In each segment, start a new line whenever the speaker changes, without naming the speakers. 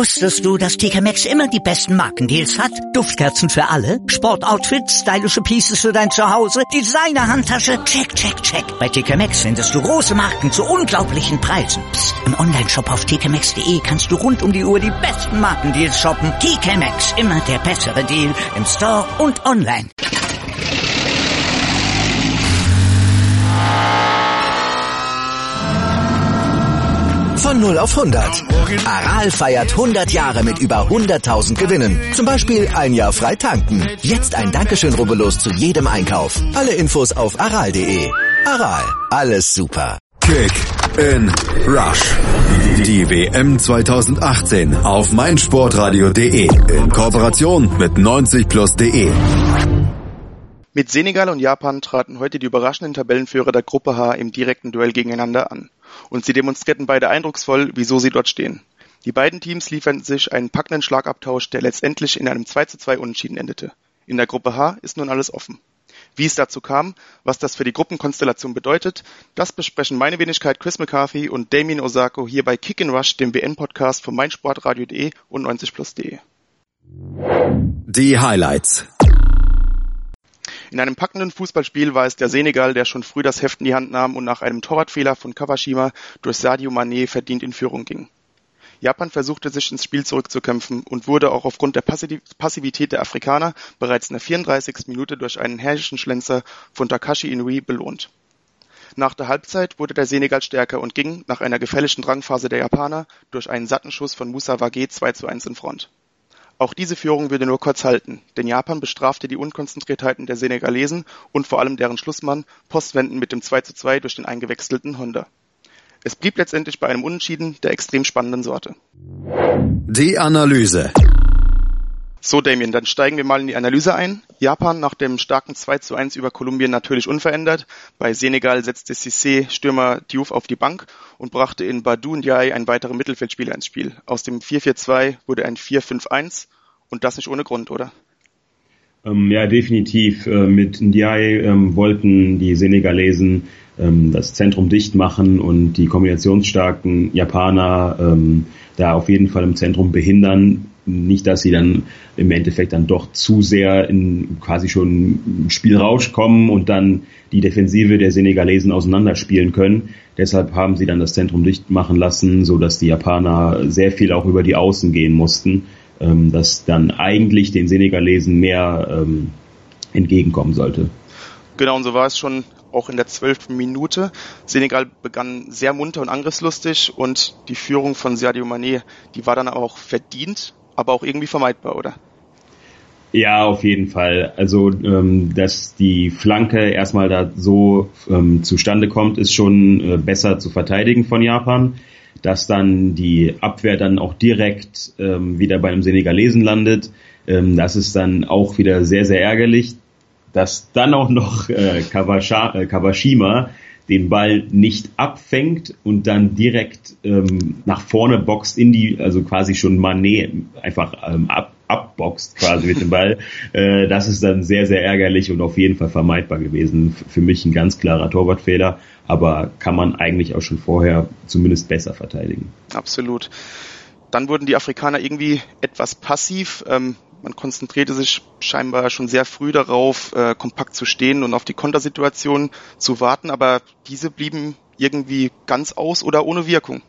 Wusstest du, dass TK Maxx immer die besten Markendeals hat? Duftkerzen für alle, Sportoutfits, stylische Pieces für dein Zuhause, Designer-Handtasche, check, check, check. Bei TK Maxx findest du große Marken zu unglaublichen Preisen. Psst. Im Onlineshop auf tkmaxx.de kannst du rund um die Uhr die besten Markendeals shoppen. TK Maxx, immer der bessere Deal im Store und online.
Von 0 auf 100. Aral feiert 100 Jahre mit über 100.000 Gewinnen. Zum Beispiel ein Jahr frei tanken. Jetzt ein Dankeschön, rubbellos zu jedem Einkauf. Alle Infos auf aral.de. Aral, alles super.
Kick in Rush. Die WM 2018 auf meinsportradio.de in Kooperation mit 90plus.de.
Mit Senegal und Japan traten heute die überraschenden Tabellenführer der Gruppe H im direkten Duell gegeneinander an. Und sie demonstrierten beide eindrucksvoll, wieso sie dort stehen. Die beiden Teams lieferten sich einen packenden Schlagabtausch, der letztendlich in einem 2:2 Unentschieden endete. In der Gruppe H ist nun alles offen. Wie es dazu kam, was das für die Gruppenkonstellation bedeutet, das besprechen meine Wenigkeit Chris McCarthy und Damien Osako hier bei Kick in Rush, dem WM-Podcast von meinsportradio.de und 90plus.de.
Die Highlights.
In einem packenden Fußballspiel war es der Senegal, der schon früh das Heft in die Hand nahm und nach einem Torwartfehler von Kawashima durch Sadio Mané verdient in Führung ging. Japan versuchte sich ins Spiel zurückzukämpfen und wurde auch aufgrund der Passivität der Afrikaner bereits in der 34. Minute durch einen herrlichen Schlenzer von Takashi Inui belohnt. Nach der Halbzeit wurde der Senegal stärker und ging nach einer gefährlichen Drangphase der Japaner durch einen satten Schuss von Moussa Wagué 2:1 in Front. Auch diese Führung würde nur kurz halten, denn Japan bestrafte die Unkonzentriertheiten der Senegalesen und vor allem deren Schlussmann postwendend mit dem 2:2 durch den eingewechselten Honda. Es blieb letztendlich bei einem Unentschieden der extrem spannenden Sorte.
Die Analyse.
So, Damien, dann steigen wir mal in die Analyse ein. Japan nach dem starken 2:1 über Kolumbien natürlich unverändert. Bei Senegal setzte Cissé-Stürmer Diouf auf die Bank und brachte in Badou Ndiaye einen weiteren Mittelfeldspieler ins Spiel. Aus dem 4-4-2 wurde ein 4-5-1 und das nicht ohne Grund, oder?
Ja, definitiv. Mit Ndiaye wollten die Senegalesen das Zentrum dicht machen und die kombinationsstarken Japaner da auf jeden Fall im Zentrum behindern. Nicht, dass sie dann im Endeffekt dann doch zu sehr in quasi schon Spielrausch kommen und dann die Defensive der Senegalesen auseinanderspielen können. Deshalb haben sie dann das Zentrum dicht machen lassen, so dass die Japaner sehr viel auch über die Außen gehen mussten, das dann eigentlich den Senegalesen mehr entgegenkommen sollte.
Genau, und so war es schon auch in der 12. Minute. Senegal begann sehr munter und angriffslustig und die Führung von Sadio Mané, die war dann auch verdient, aber auch irgendwie vermeidbar, oder?
Ja, auf jeden Fall. Also, dass die Flanke erstmal da so zustande kommt, ist schon besser zu verteidigen von Japan. Dass dann die Abwehr dann auch direkt wieder bei einem Senegalesen landet, das ist dann auch wieder sehr, sehr ärgerlich. Dass dann auch noch Kawashima den Ball nicht abfängt und dann direkt nach vorne boxt also quasi schon Mané einfach abboxt quasi mit dem Ball. Das ist dann sehr, sehr ärgerlich und auf jeden Fall vermeidbar gewesen. Für mich ein ganz klarer Torwartfehler, aber kann man eigentlich auch schon vorher zumindest besser verteidigen.
Absolut. Dann wurden die Afrikaner irgendwie etwas passiv. Man konzentrierte sich scheinbar schon sehr früh darauf, kompakt zu stehen und auf die Kontersituation zu warten, aber diese blieben irgendwie ganz aus oder ohne Wirkung.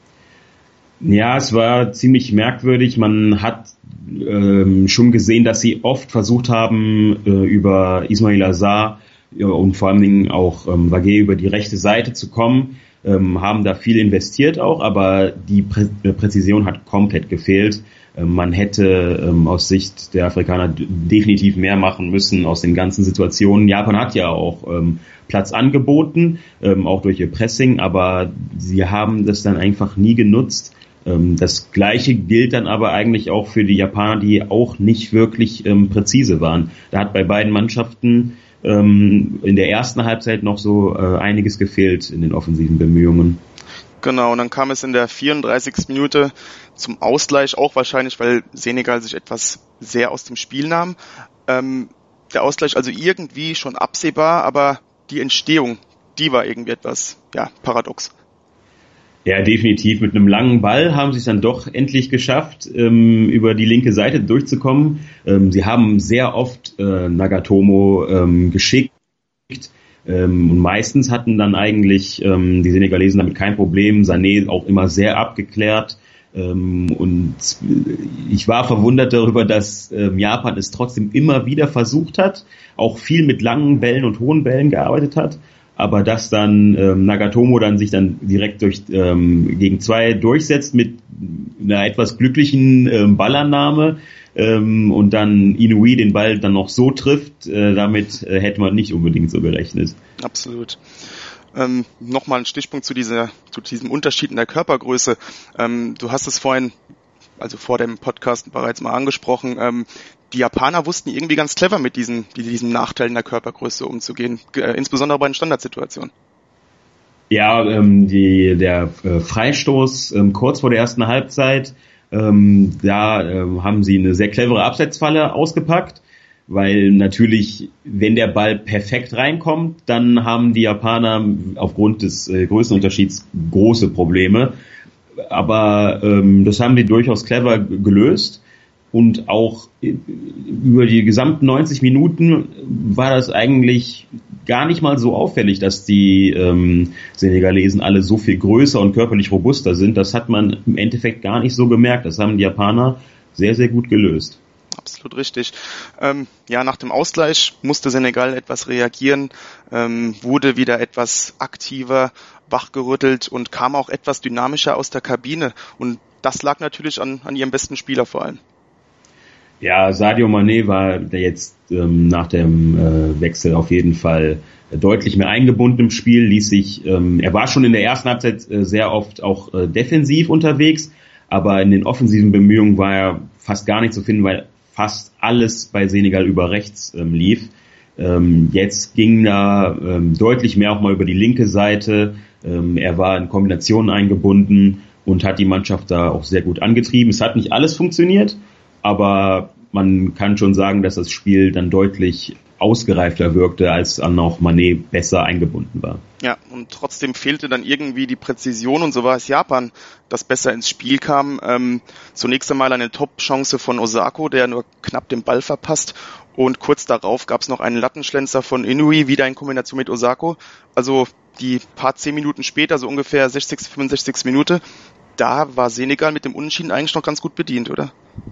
Ja, es war ziemlich merkwürdig. Man hat schon gesehen, dass sie oft versucht haben, über Ismail Assar und vor allen Dingen auch Wagué über die rechte Seite zu kommen, haben da viel investiert auch, aber die Präzision hat komplett gefehlt. Man hätte aus Sicht der Afrikaner definitiv mehr machen müssen aus den ganzen Situationen. Japan hat ja auch Platz angeboten, auch durch ihr Pressing, aber sie haben das dann einfach nie genutzt. Das Gleiche gilt dann aber eigentlich auch für die Japaner, die auch nicht wirklich präzise waren. Da hat bei beiden Mannschaften in der ersten Halbzeit noch so einiges gefehlt in den offensiven Bemühungen.
Genau, und dann kam es in der 34. Minute zum Ausgleich, auch wahrscheinlich, weil Senegal sich etwas sehr aus dem Spiel nahm. Der Ausgleich also irgendwie schon absehbar, aber die Entstehung, die war irgendwie etwas, paradox.
Ja, definitiv. Mit einem langen Ball haben sie es dann doch endlich geschafft, über die linke Seite durchzukommen. Sie haben sehr oft Nagatomo geschickt. Und meistens hatten dann eigentlich die Senegalesen damit kein Problem. Sané auch immer sehr abgeklärt. Und ich war verwundert darüber, dass Japan es trotzdem immer wieder versucht hat, auch viel mit langen Bällen und hohen Bällen gearbeitet hat. Aber dass dann Nagatomo dann sich dann direkt gegen 2 durchsetzt mit einer etwas glücklichen Ballannahme und dann Inouye den Ball dann noch so trifft, damit hätte man nicht unbedingt so gerechnet.
Absolut. Nochmal ein Stichpunkt zu diesem Unterschied in der Körpergröße. Du hast es vorhin, also vor dem Podcast bereits mal angesprochen, die Japaner wussten irgendwie ganz clever mit diesem Nachteil in der Körpergröße umzugehen, insbesondere bei den Standardsituationen.
Ja, der Freistoß kurz vor der ersten Halbzeit, haben sie eine sehr clevere Abseitsfalle ausgepackt, weil natürlich, wenn der Ball perfekt reinkommt, dann haben die Japaner aufgrund des Größenunterschieds große Probleme. Aber das haben die durchaus clever gelöst. Und auch über die gesamten 90 Minuten war das eigentlich gar nicht mal so auffällig, dass die Senegalesen alle so viel größer und körperlich robuster sind. Das hat man im Endeffekt gar nicht so gemerkt. Das haben die Japaner sehr, sehr gut gelöst.
Absolut richtig. Nach dem Ausgleich musste Senegal etwas reagieren, wurde wieder etwas aktiver, wachgerüttelt und kam auch etwas dynamischer aus der Kabine. Und das lag natürlich an ihrem besten Spieler vor allem.
Ja, Sadio Mané war jetzt nach dem Wechsel auf jeden Fall deutlich mehr eingebunden im Spiel, er war schon in der ersten Halbzeit sehr oft auch defensiv unterwegs, aber in den offensiven Bemühungen war er fast gar nicht zu finden, weil fast alles bei Senegal über rechts lief. Jetzt ging da deutlich mehr auch mal über die linke Seite. Er war in Kombinationen eingebunden und hat die Mannschaft da auch sehr gut angetrieben. Es hat nicht alles funktioniert, aber man kann schon sagen, dass das Spiel dann deutlich ausgereifter wirkte, als dann auch Mané besser eingebunden war.
Ja, und trotzdem fehlte dann irgendwie die Präzision und so war es Japan, das besser ins Spiel kam. Zunächst einmal eine Top-Chance von Osako, der nur knapp den Ball verpasst und kurz darauf gab es noch einen Lattenschlenzer von Inouye, wieder in Kombination mit Osako. Also die paar 10 Minuten später, so ungefähr 60, 65 Minute, da war Senegal mit dem Unentschieden eigentlich noch ganz gut bedient, oder?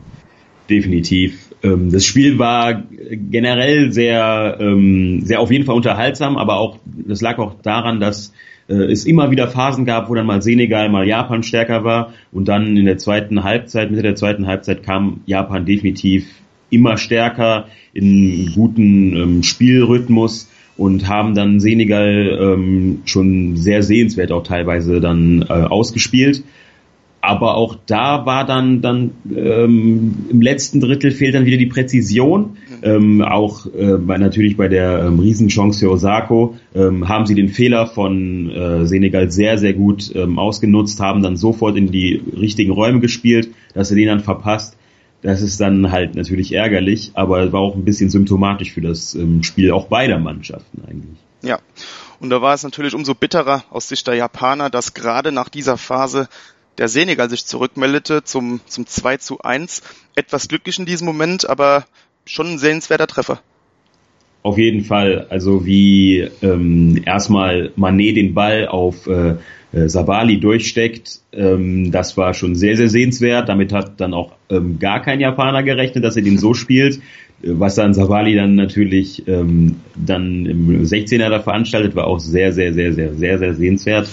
Definitiv. Das Spiel war generell sehr auf jeden Fall unterhaltsam, aber das lag auch daran, dass es immer wieder Phasen gab, wo dann mal Senegal, mal Japan stärker war und dann in der Mitte der zweiten Halbzeit kam Japan definitiv immer stärker in guten Spielrhythmus und haben dann Senegal schon sehr sehenswert auch teilweise dann ausgespielt. Aber auch da war dann im letzten Drittel fehlt dann wieder die Präzision. Natürlich bei der Riesenchance für Osako haben sie den Fehler von Senegal sehr, sehr gut ausgenutzt, haben dann sofort in die richtigen Räume gespielt, dass sie den dann verpasst. Das ist dann halt natürlich ärgerlich, aber war auch ein bisschen symptomatisch für das Spiel auch beider Mannschaften eigentlich.
Ja, und da war es natürlich umso bitterer aus Sicht der Japaner, dass gerade nach dieser Phase der Senegal sich zurückmeldete zum 2:1. Etwas glücklich in diesem Moment, aber schon ein sehenswerter Treffer.
Auf jeden Fall. Also wie erstmal Mané den Ball auf Sabali durchsteckt, das war schon sehr, sehr sehenswert. Damit hat dann auch gar kein Japaner gerechnet, dass er den so spielt. Was dann Sabali dann natürlich dann im 16er da veranstaltet, war auch sehr, sehr, sehr, sehr, sehr, sehr sehenswert.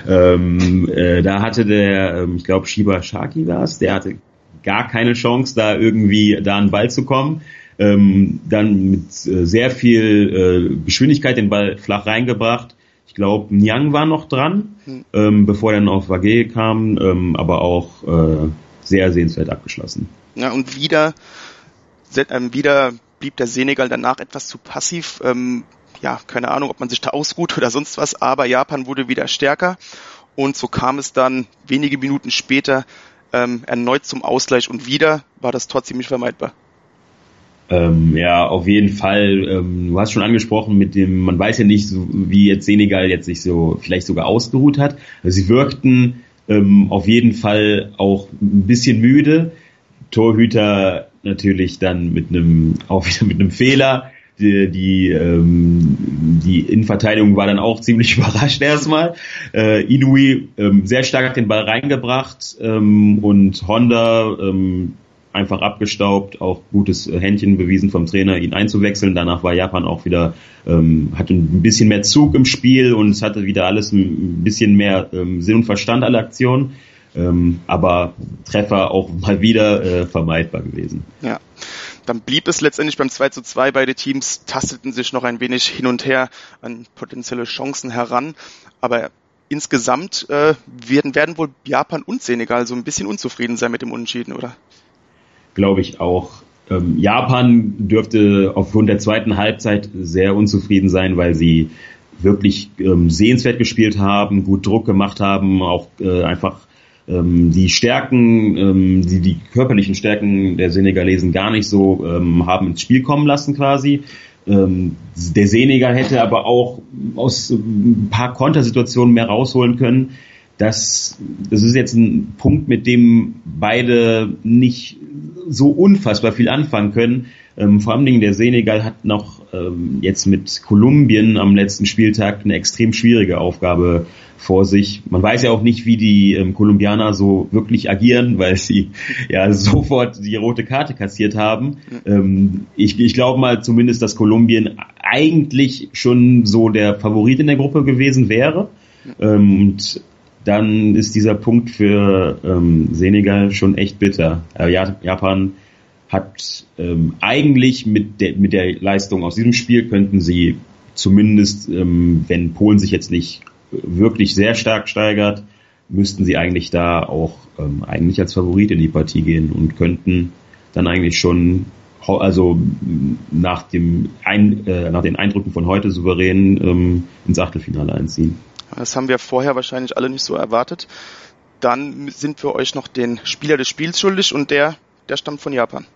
Da hatte ich glaube Shiba Shaki war es, der hatte gar keine Chance, da irgendwie da an den Ball zu kommen. Dann mit sehr viel Geschwindigkeit den Ball flach reingebracht. Ich glaube, Nyang war noch dran, bevor er dann auf Wage kam, aber auch sehr sehenswert abgeschlossen.
Ja, und wieder blieb der Senegal danach etwas zu passiv. Keine Ahnung, ob man sich da ausruht oder sonst was, aber Japan wurde wieder stärker und so kam es dann wenige Minuten später erneut zum Ausgleich und wieder war das Tor ziemlich vermeidbar.
Auf jeden Fall. Du hast schon angesprochen man weiß ja nicht, wie jetzt Senegal jetzt sich so vielleicht sogar ausgeruht hat. Also sie wirkten Auf jeden Fall auch ein bisschen müde. Torhüter natürlich dann auch wieder mit einem Fehler. Die Innenverteidigung war dann auch ziemlich überrascht erstmal. Inouye sehr stark den Ball reingebracht und Honda einfach abgestaubt, auch gutes Händchen bewiesen vom Trainer, ihn einzuwechseln. Danach war Japan auch wieder, hatte ein bisschen mehr Zug im Spiel und es hatte wieder alles ein bisschen mehr Sinn und Verstand, alle Aktionen. Aber Treffer auch mal wieder vermeidbar gewesen.
Ja. Dann blieb es letztendlich beim 2:2. Beide Teams tasteten sich noch ein wenig hin und her an potenzielle Chancen heran. Aber insgesamt werden wohl Japan und Senegal so ein bisschen unzufrieden sein mit dem Unentschieden, oder?
Glaube ich auch. Japan dürfte aufgrund der zweiten Halbzeit sehr unzufrieden sein, weil sie wirklich sehenswert gespielt haben, gut Druck gemacht haben, auch einfach die Stärken, die körperlichen Stärken der Senegalesen gar nicht so haben ins Spiel kommen lassen quasi. Der Senegal hätte aber auch aus ein paar Kontersituationen mehr rausholen können. Das ist jetzt ein Punkt, mit dem beide nicht so unfassbar viel anfangen können. Vor allen Dingen der Senegal hat noch jetzt mit Kolumbien am letzten Spieltag eine extrem schwierige Aufgabe vor sich. Man weiß ja auch nicht, wie die Kolumbianer so wirklich agieren, weil sie ja sofort die rote Karte kassiert haben. Ich glaube mal zumindest, dass Kolumbien eigentlich schon so der Favorit in der Gruppe gewesen wäre. Und dann ist dieser Punkt für Senegal schon echt bitter. Japan hat eigentlich mit der Leistung aus diesem Spiel könnten sie zumindest, wenn Polen sich jetzt nicht wirklich sehr stark steigert, müssten sie eigentlich da auch eigentlich als Favorit in die Partie gehen und könnten dann eigentlich schon, also nach den Eindrücken von heute souverän ins Achtelfinale einziehen.
Das haben wir vorher wahrscheinlich alle nicht so erwartet. Dann sind wir euch noch den Spieler des Spiels schuldig und der stammt von Japan.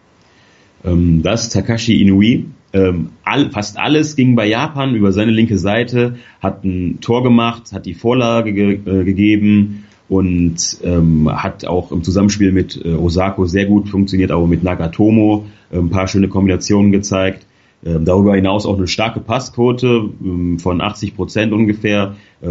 Das ist Takashi Inouye. Fast alles ging bei Japan über seine linke Seite, hat ein Tor gemacht, hat die Vorlage gegeben und hat auch im Zusammenspiel mit Osako sehr gut funktioniert, auch mit Nagatomo ein paar schöne Kombinationen gezeigt. Darüber hinaus auch eine starke Passquote von 80% ungefähr. Da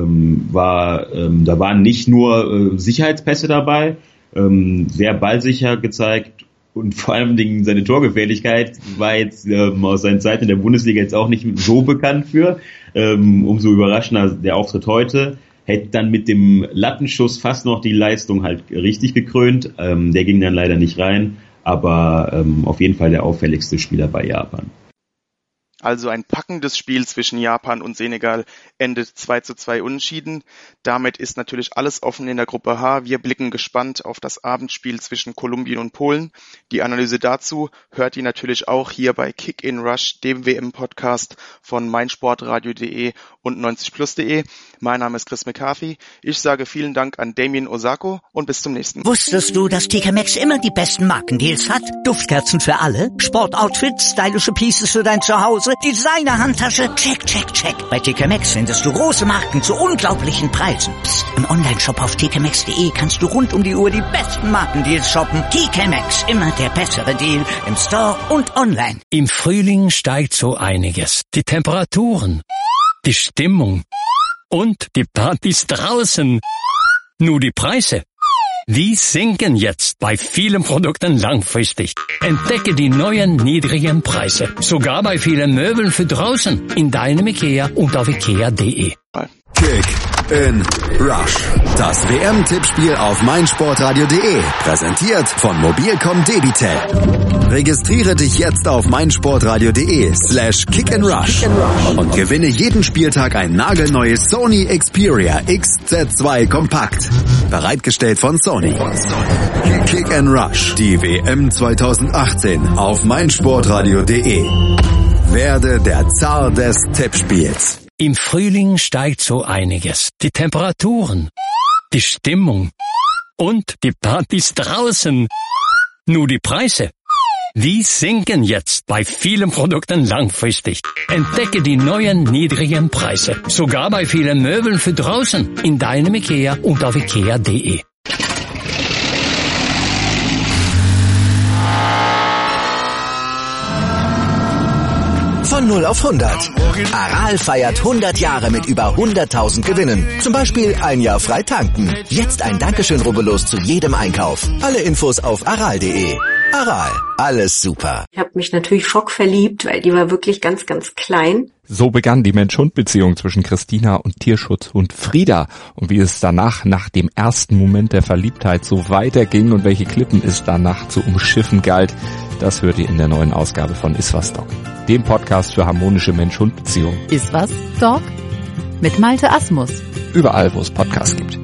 waren nicht nur Sicherheitspässe dabei, sehr ballsicher gezeigt und vor allem seine Torgefährlichkeit war jetzt aus seinen Zeiten in der Bundesliga jetzt auch nicht so bekannt für. Umso überraschender der Auftritt heute. Hätte dann mit dem Lattenschuss fast noch die Leistung halt richtig gekrönt. Der ging dann leider nicht rein, aber auf jeden Fall der auffälligste Spieler bei Japan.
Also ein packendes Spiel zwischen Japan und Senegal endet 2:2 unentschieden. Damit ist natürlich alles offen in der Gruppe H. Wir blicken gespannt auf das Abendspiel zwischen Kolumbien und Polen. Die Analyse dazu hört ihr natürlich auch hier bei Kick in Rush, dem WM-Podcast von meinsportradio.de und 90plus.de. Mein Name ist Chris McCarthy. Ich sage vielen Dank an Damien Osako und bis zum nächsten Mal.
Wusstest du, dass TK Maxx immer die besten Markendeals hat? Duftkerzen für alle, Sportoutfits, stylische Pieces für dein Zuhause, Designer-Handtasche, check, check, check. Bei TK Maxx findest du große Marken zu unglaublichen Preisen. Psst. Im Onlineshop auf tkmaxx.de kannst du rund um die Uhr die besten Markendeals shoppen. TK Maxx, immer der bessere Deal im Store und online.
Im Frühling steigt so einiges. Die Temperaturen, die Stimmung und die Partys draußen. Nur die Preise, die sinken jetzt bei vielen Produkten langfristig. Entdecke die neuen niedrigen Preise. Sogar bei vielen Möbeln für draußen. In deinem IKEA und auf ikea.de.
Kick in Rush. Das WM-Tippspiel auf meinsportradio.de. Präsentiert von Mobilcom Debitel. Registriere dich jetzt auf meinsportradio.de/kickandrush und gewinne jeden Spieltag ein nagelneues Sony Xperia XZ2 Kompakt. Bereitgestellt von Sony. Kick and Rush. Die WM 2018 auf meinsportradio.de. Werde der Zar des Tippspiels.
Im Frühling steigt so einiges. Die Temperaturen, die Stimmung und die Partys draußen. Nur die Preise, Die sinken jetzt bei vielen Produkten langfristig. Entdecke die neuen niedrigen Preise. Sogar bei vielen Möbeln für draußen. In deinem IKEA und auf ikea.de.
Von 0 auf 100. Aral feiert 100 Jahre mit über 100.000 Gewinnen. Zum Beispiel ein Jahr frei tanken. Jetzt ein Dankeschön, rubbellos zu jedem Einkauf. Alle Infos auf aral.de. Aral, alles super.
Ich habe mich natürlich schockverliebt, weil die war wirklich ganz, ganz klein.
So begann die Mensch-Hund-Beziehung zwischen Christina und Tierschutzhund Frieda. Und wie es danach, nach dem ersten Moment der Verliebtheit, so weiterging und welche Klippen es danach zu umschiffen galt, das hört ihr in der neuen Ausgabe von Iswas Dog, dem Podcast für harmonische Mensch-Hund-Beziehungen.
Iswas Dog? Mit Malte Asmus.
Überall, wo es Podcasts gibt.